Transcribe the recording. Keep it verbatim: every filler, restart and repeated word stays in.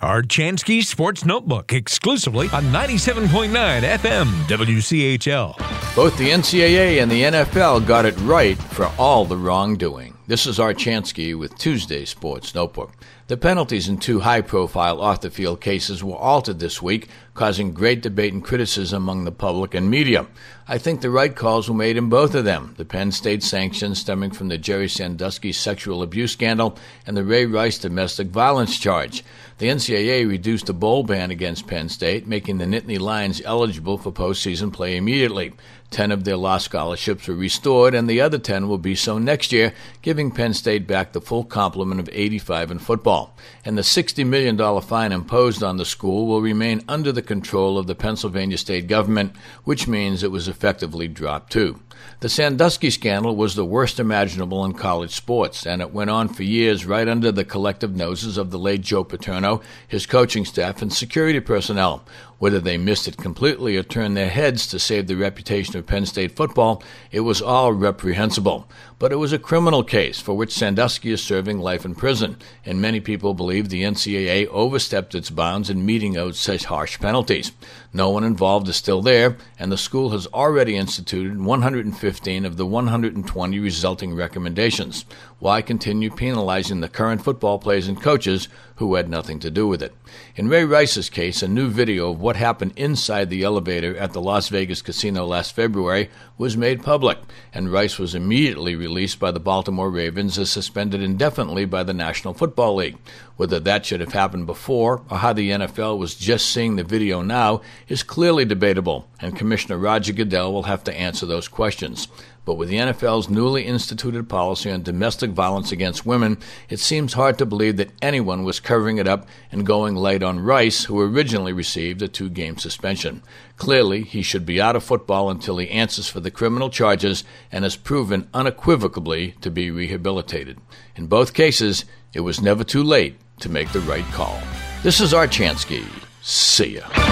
Archansky Sports Notebook, exclusively on ninety-seven point nine F M W C H L. Both the N C double A and the N F L got it right for all the wrongdoing. This is Archansky with Tuesday Sports Notebook. The penalties in two high-profile off-the-field cases were altered this week, causing great debate and criticism among the public and media. I think the right calls were made in both of them, the Penn State sanctions stemming from the Jerry Sandusky sexual abuse scandal and the Ray Rice domestic violence charge. The N C double A reduced the bowl ban against Penn State, making the Nittany Lions eligible for postseason play immediately. Ten of their lost scholarships were restored, and the other ten will be so next year, giving Penn State back the full complement of eighty-five in football. And the sixty million dollars fine imposed on the school will remain under the control of the Pennsylvania state government, which means it was effectively dropped too. The Sandusky scandal was the worst imaginable in college sports, and it went on for years right under the collective noses of the late Joe Paterno, his coaching staff, and security personnel. Whether they missed it completely or turned their heads to save the reputation of Penn State football, it was all reprehensible. But it was a criminal case for which Sandusky is serving life in prison, and many people believe the N C double A overstepped its bounds in meting out such harsh penalties. No one involved is still there, and the school has already instituted one hundred fifteen of the one hundred twenty resulting recommendations. Why continue penalizing the current football players and coaches who had nothing to do with it? In Ray Rice's case, a new video of what happened inside the elevator at the Las Vegas casino last February was made public, and Rice was immediately released by the Baltimore Ravens as suspended indefinitely by the National Football League. Whether that should have happened before or how the N F L was just seeing the video now is clearly debatable, and Commissioner Roger Goodell will have to answer those questions. But with the N F L's newly instituted policy on domestic violence against women, it seems hard to believe that anyone was covering it up and going light on Rice, who originally received a two-game suspension. Clearly, he should be out of football until he answers for the criminal charges and is proven unequivocally to be rehabilitated. In both cases, it was never too late to make the right call. This is Archansky. See ya.